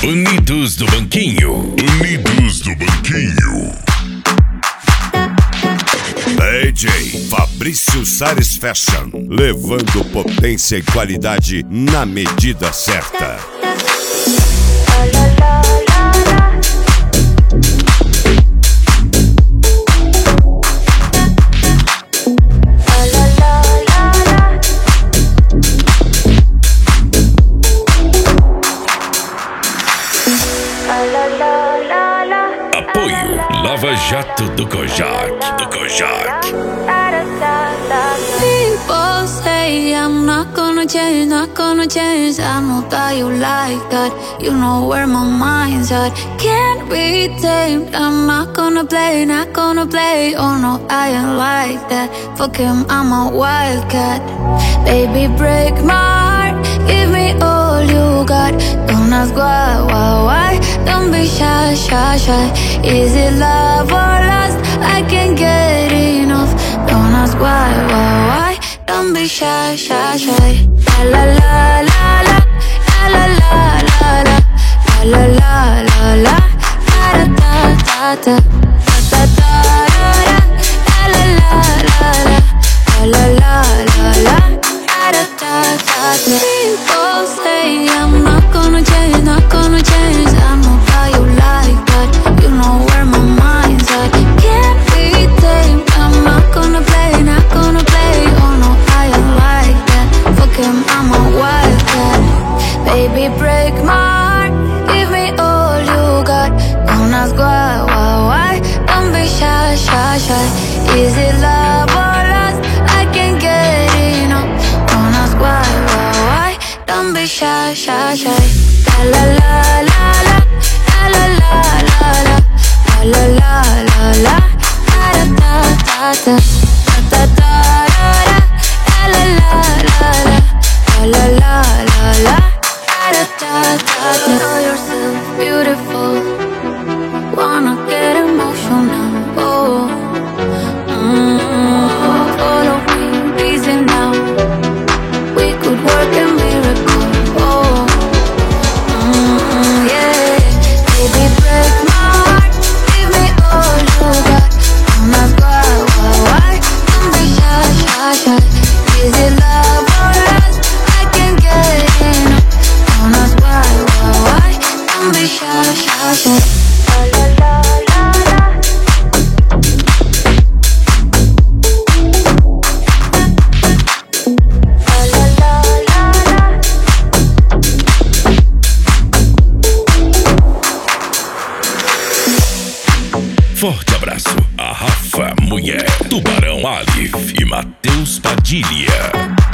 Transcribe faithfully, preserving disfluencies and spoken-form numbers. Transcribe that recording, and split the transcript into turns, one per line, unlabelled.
Unidos do Banquinho.
Unidos do Banquinho.
D J Fabrício Sares Fashion, levando potência e qualidade na medida certa.
Apoio Lava Jato do Kojak. Do Kojak.
People say I'm not gonna change, not gonna change. I know that you like that. You know where my mind's at. Can't be tamed. I'm not gonna play, not gonna play. Oh no, I ain't like that. Fuck him, I'm a wildcat. Baby, break my heart. Give me all you got. Don't ask why, why, why. Don't be shy, shy, shy. Is it love or lust? I can't get enough. Don't ask why, why, why. Don't be shy, shy, shy. La la la la la. La la la la la. La la la la la. Da da da da. Da da da da. La la la la la. La la la la la. Da da da da. People say I'm not gonna change, not gonna change. I know how you like that. You know where my mind's at. Can't be tamed. I'm not gonna play, not gonna play. Oh no, I ain't like that. Fuck him, I'm a wildcat. Baby, break my heart. Give me all you got. Don't ask why, why, why. Don't be shy, shy, shy. Is it love or lust? I can't get enough. Don't ask why, why, why. Don't be shy, shy, shy. La la la la la. La la la la la. La la la la la. Da da da da. Da da da da. La la la la la. La la la la. Da da da da. Know yourself beautiful. Wanna get emotional. Oh. Mm-hmm. Follow me, easy now. We could work a miracle. Oh. Mm-hmm, yeah. Baby, break my heart. Give me all you got. Don't ask why, why, why. Don't be shy, shy, shy. Is it love or lust? I can't get enough. Don't ask why, why, why. Don't be shy, shy, shy. La la la la la.
Forte abraço a Rafa Mulher, Tubarão Alif e Matheus Padilha.